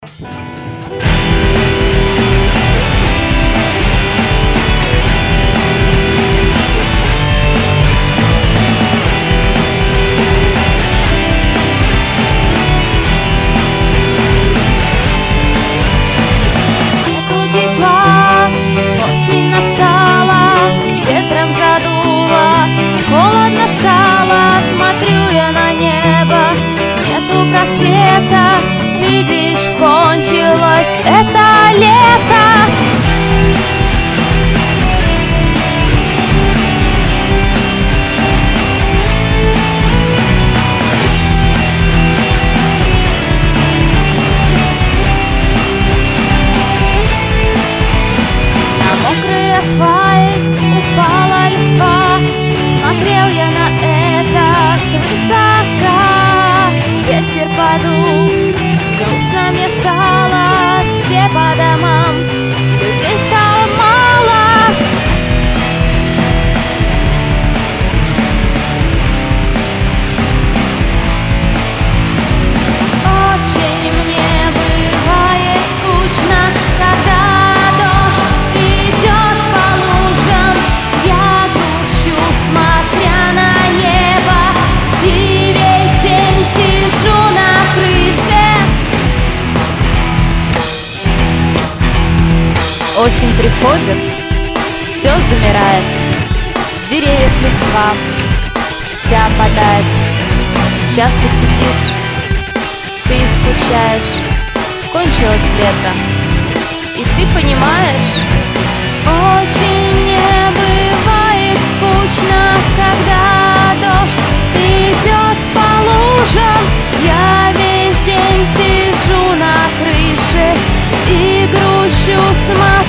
Осень настала, ветром задуло, холодно стало. Смотрю я на небо, нету просвета. Видишь, кончилось это лето. Мокрый асфальт, упала листва. Смотрел я на это свысока. Ветер подул, грустно мне стало. Все по домам, людей стало мало. Очень мне бывает скучно, когда дождь идет по лужам. Я грущу, смотря на небо, и весь день сижу на крыше. Осень приходит, все замирает, с деревьев листва вся опадает. Часто сидишь, ты скучаешь, кончилось лето, и ты понимаешь. Очень мне бывает скучно, когда дождь идет по лужам. Я весь день сижу на крыше и грущу, смотрю